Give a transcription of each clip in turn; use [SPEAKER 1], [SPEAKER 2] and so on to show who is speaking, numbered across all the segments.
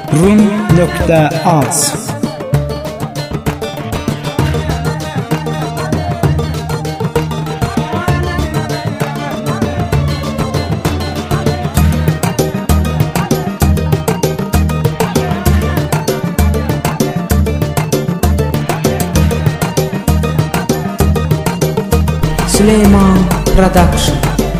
[SPEAKER 1] rum.az
[SPEAKER 2] Süleyman Production.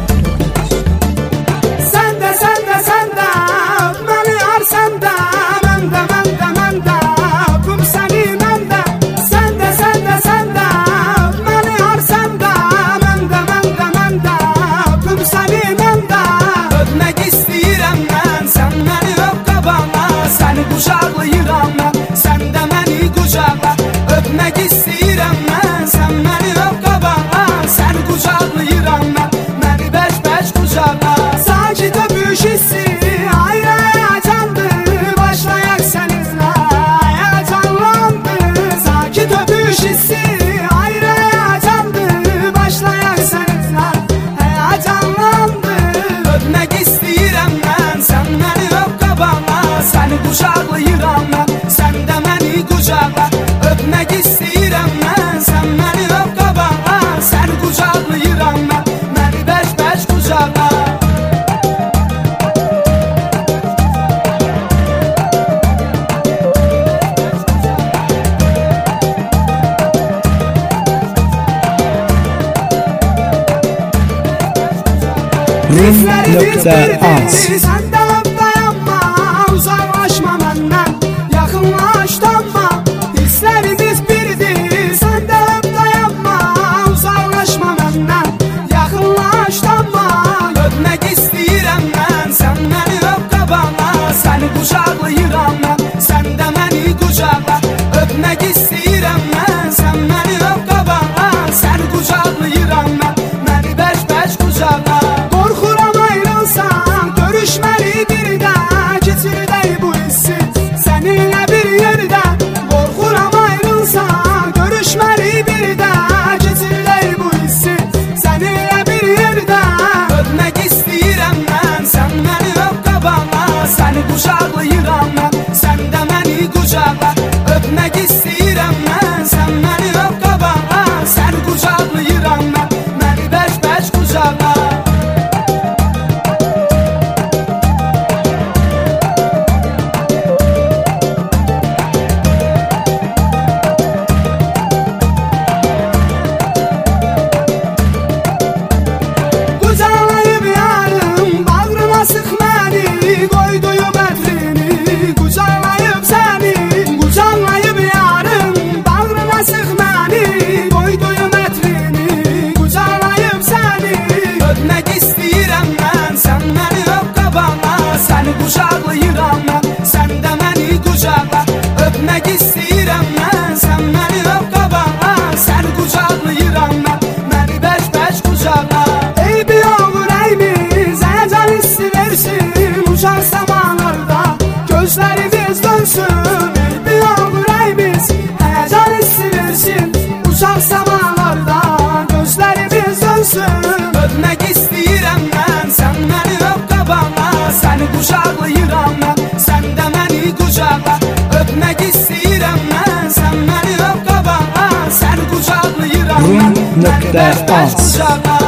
[SPEAKER 1] rum.az
[SPEAKER 3] Sen de dayanma, uzaklaşma benden, yakınlaştanma. Hislerimiz birdir. Sen de dayanma, uzaklaşma benden, yakınlaştanma.
[SPEAKER 4] Öpmek istəyirəm mən, sən məni öp qabağına. Səni qucaqlayıram mən, sən də məni qucaqla. Öpmək istəyirəm mən, sən məni öp qabağına. Səni qucaqlayıram mən, məni bərk-bərk qucaqla.
[SPEAKER 3] Görüşməli bir də, keçirdək bu hissi səninlə bir yerdə. Qorxuram ayrılsan, görüşməli bir də, keçirdək bu hissi səninlə bir yerdə.
[SPEAKER 4] Öpmək istəyirəm mən, sən məni öp qabağına. Səni qucaqlayıram mən, sən də məni qucaqla. Öpmək istəyirəm mən, sən məni öp qabağına. Səni qucaqlayıram mən, məni bərk-bərk qucaqla. Səni qucaqlayıram mən, sən də məni qucaqla. Öpmək istəyirəm mən, sən məni öp qabağına. Səni qucaqlayıram mən, məni bərk-bərk qucaqla.
[SPEAKER 3] Eybi olur eyimiz, həyəcan hissi versin uşaq zamanlarda, gözlərimiz dönsün. Eybi olur eyimiz, həyəcan hissi versin uşaq zamanlarda, gözlərimiz dönsün.
[SPEAKER 4] Öpmək istəyirəm mən, sən məni öp qabağına. Səni qucaqlayıram mən, sən də məni qucaqla. Öpmək istəyirəm mən, sən məni öp qabağına. Səni qucaqlayıram mən, məni bərk-bərk qucaqla.